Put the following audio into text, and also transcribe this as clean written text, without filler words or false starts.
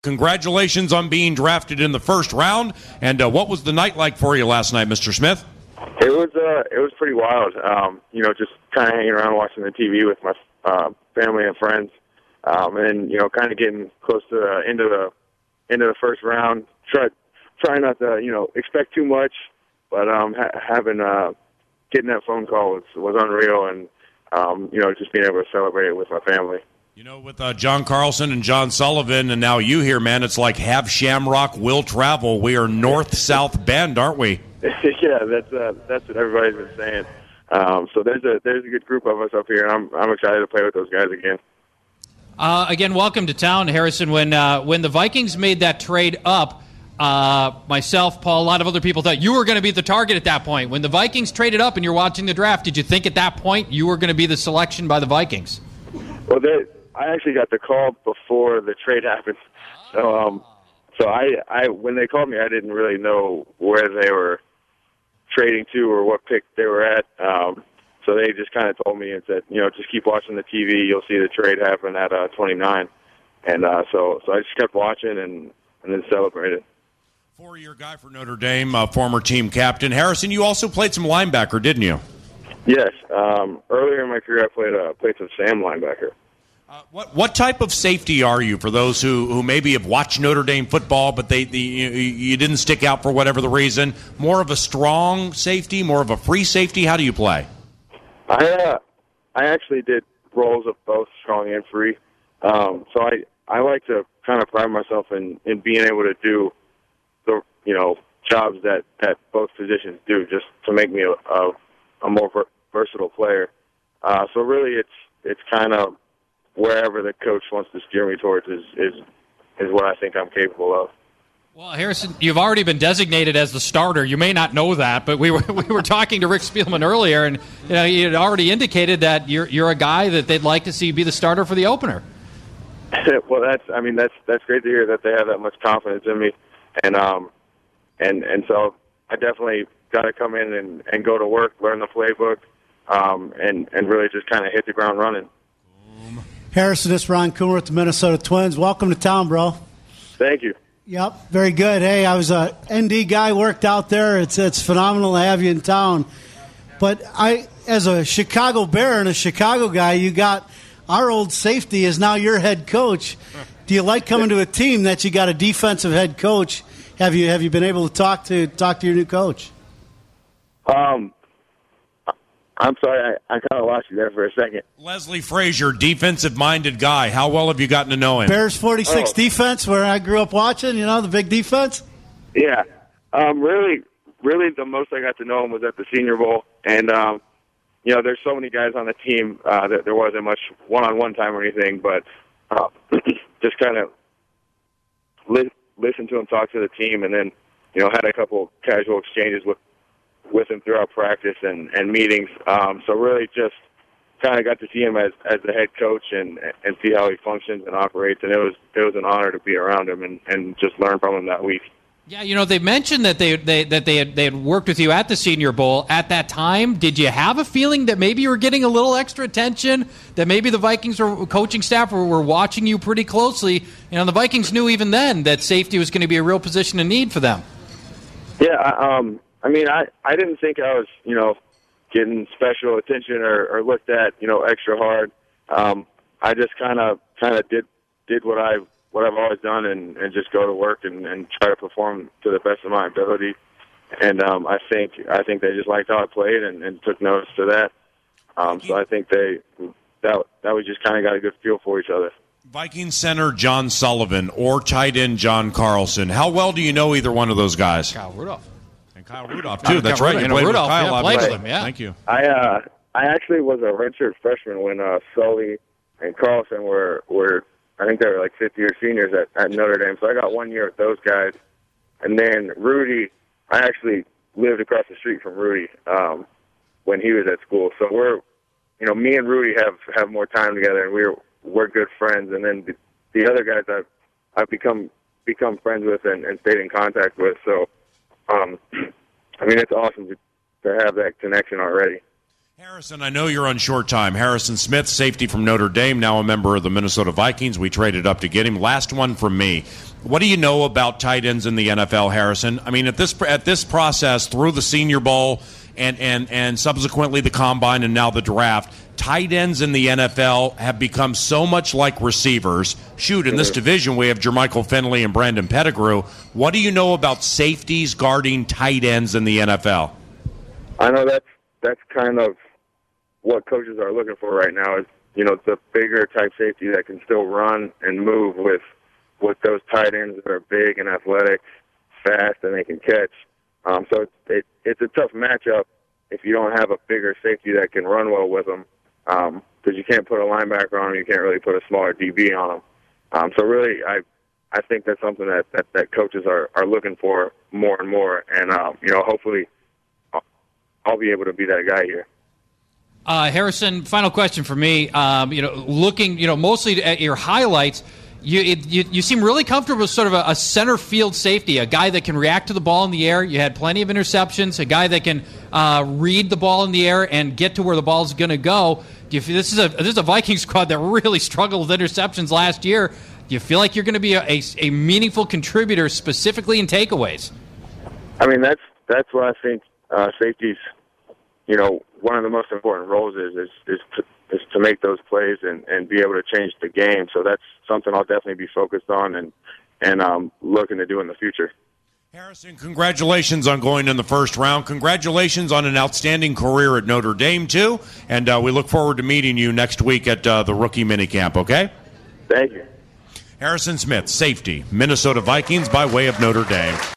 Congratulations on being drafted in the first round. And what was the night like for you last night, Mr. Smith? It was pretty wild. Just kind of hanging around watching the TV with my family and friends, and kind of getting close to the end of the first round. Trying not to expect too much, but getting that phone call was unreal, and just being able to celebrate it with my family. With John Carlson and John Sullivan, and now you here, man, it's like have Shamrock, will travel. We are north-south bend, aren't we? Yeah, that's what everybody's been saying. So there's a good group of us up here, and I'm excited to play with those guys again. Again, welcome to town, Harrison. When the Vikings made that trade up, myself, Paul, a lot of other people thought you were going to be the target at that point. When the Vikings traded up and you're watching the draft, did you think at that point you were going to be the selection by the Vikings? Well, I actually got the call before the trade happened. So I when they called me, I didn't really know where they were trading to or what pick they were at. So they just kind of told me and said, just keep watching the TV. You'll see the trade happen at 29. And so I just kept watching and then celebrated. 4-year guy for Notre Dame, former team captain. Harrison, you also played some linebacker, didn't you? Yes. Earlier in my career, I played some Sam linebacker. What type of safety are you for those who maybe have watched Notre Dame football, but you didn't stick out for whatever the reason? More of a strong safety, more of a free safety? How do you play? I actually did roles of both strong and free. So I like to kind of pride myself in being able to do the jobs that both positions do, just to make me a more versatile player. So really, it's kind of wherever the coach wants to steer me towards is what I think I'm capable of. Well, Harrison, you've already been designated as the starter. You may not know that, but we were talking to Rick Spielman earlier, and he had already indicated that you're a guy that they'd like to see be the starter for the opener. Well, that's great to hear that they have that much confidence in me, and so I definitely got to come in and go to work, learn the playbook, and really just kind of hit the ground running. Harrison, this is Ron Coomer with the Minnesota Twins. Welcome to town, bro. Thank you. Yep, very good. Hey, I was a ND guy, worked out there. It's phenomenal to have you in town. But as a Chicago Bear and a Chicago guy, you got our old safety is now your head coach. Do you like coming to a team that you got a defensive head coach? Have you been able to talk to your new coach? I'm sorry, I kind of lost you there for a second. Leslie Frazier, defensive-minded guy. How well have you gotten to know him? Bears 46 defense, where I grew up watching, the big defense? Yeah. Really the most I got to know him was at the Senior Bowl. And, there's so many guys on the team that there wasn't much one-on-one time or anything, but just kind of listen to him talk to the team and then, had a couple casual exchanges with him throughout practice and meetings. So really just kind of got to see him as the head coach and see how he functions and operates. And it was an honor to be around him and just learn from him that week. Yeah, they mentioned that they had worked with you at the Senior Bowl at that time. Did you have a feeling that maybe you were getting a little extra attention, that maybe the Vikings coaching staff were watching you pretty closely? The Vikings knew even then that safety was going to be a real position of need for them. Yeah, I didn't think I was, getting special attention or looked at, extra hard. I just kind of did what I've always done and just go to work and try to perform to the best of my ability. And I think they just liked how I played and took notice to that. So I think that we just kind of got a good feel for each other. Viking center John Sullivan or tight end John Carlson. How well do you know either one of those guys? Kyle Rudolph. And Kyle Rudolph, too. That's right. You played Rudolph, with Kyle. played with him, yeah. Thank you. I actually was a redshirt freshman when Sully and Carlson were I think they were like fifth-year seniors at Notre Dame. So I got 1 year with those guys. And then Rudy, I actually lived across the street from Rudy when he was at school. So me and Rudy have more time together, and we're good friends. And then the other guys I've become friends with and stayed in contact with. So, it's awesome to have that connection already. Harrison, I know you're on short time. Harrison Smith, safety from Notre Dame, now a member of the Minnesota Vikings. We traded up to get him. Last one from me. What do you know about tight ends in the NFL, Harrison? I mean, at this process, through the Senior Bowl and subsequently the Combine and now the draft, tight ends in the NFL have become so much like receivers. Shoot, in this division, we have Jermichael Finley and Brandon Pettigrew. What do you know about safeties guarding tight ends in the NFL? I know that's kind of what coaches are looking for right now is, the bigger type safety that can still run and move with those tight ends that are big and athletic, fast, and they can catch. So it's a tough matchup if you don't have a bigger safety that can run well with them, because you can't put a linebacker on them, you can't really put a smaller DB on them. So really, I think that's something that coaches are looking for more and more, and hopefully I'll be able to be that guy here. Harrison, final question for me. Looking, mostly at your highlights, you seem really comfortable with sort of a center field safety, a guy that can react to the ball in the air. You had plenty of interceptions, a guy that can read the ball in the air and get to where the ball is going to go. This is a Viking squad that really struggled with interceptions last year. Do you feel like you're going to be a meaningful contributor, specifically in takeaways? I mean, that's what I think safeties. One of the most important roles is to make those plays and be able to change the game. So that's something I'll definitely be focused on and looking to do in the future. Harrison, congratulations on going in the first round. Congratulations on an outstanding career at Notre Dame, too. And we look forward to meeting you next week at the rookie minicamp, okay? Thank you. Harrison Smith, safety, Minnesota Vikings by way of Notre Dame.